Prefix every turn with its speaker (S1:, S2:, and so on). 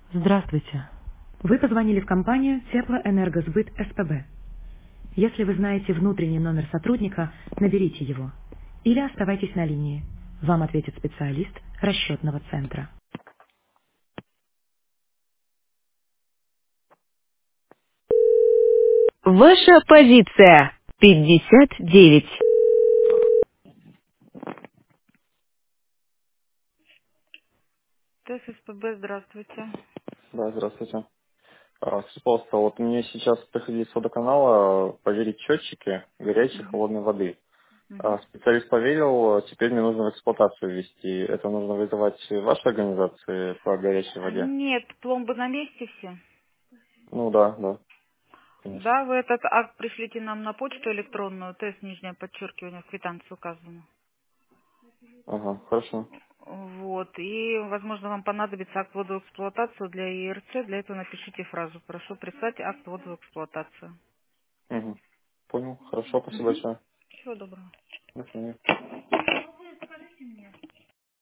S1: Здравствуйте. Вы позвонили в компанию Теплоэнергосбыт СПБ. Если вы знаете внутренний номер сотрудника, наберите его. Или оставайтесь на линии. Вам ответит специалист расчетного центра. Ваша позиция 59. ТССПБ, здравствуйте.
S2: Да, здравствуйте. Скажите, пожалуйста, вот мне сейчас приходили с водоканала проверить счетчики горячей и
S1: Мгм,
S2: холодной воды.
S1: мгм.
S2: Специалист поверил, теперь мне нужно в эксплуатацию ввести. Это нужно вызывать в вашей организации по горячей воде?
S1: Нет, пломбы на месте все.
S2: Ну да, да, конечно.
S1: Да, вы этот акт пришлите нам на почту электронную, тест нижнее подчеркивание, в квитанции указано.
S2: Ага, хорошо.
S1: Вот. И, возможно, вам понадобится акт ввода в эксплуатацию для ИРЦ. Для этого напишите фразу. Прошу прислать акт ввода в эксплуатацию.
S2: Угу. Понял. Хорошо, спасибо
S1: Угу.
S2: большое.
S1: Всего доброго.
S2: До свидания.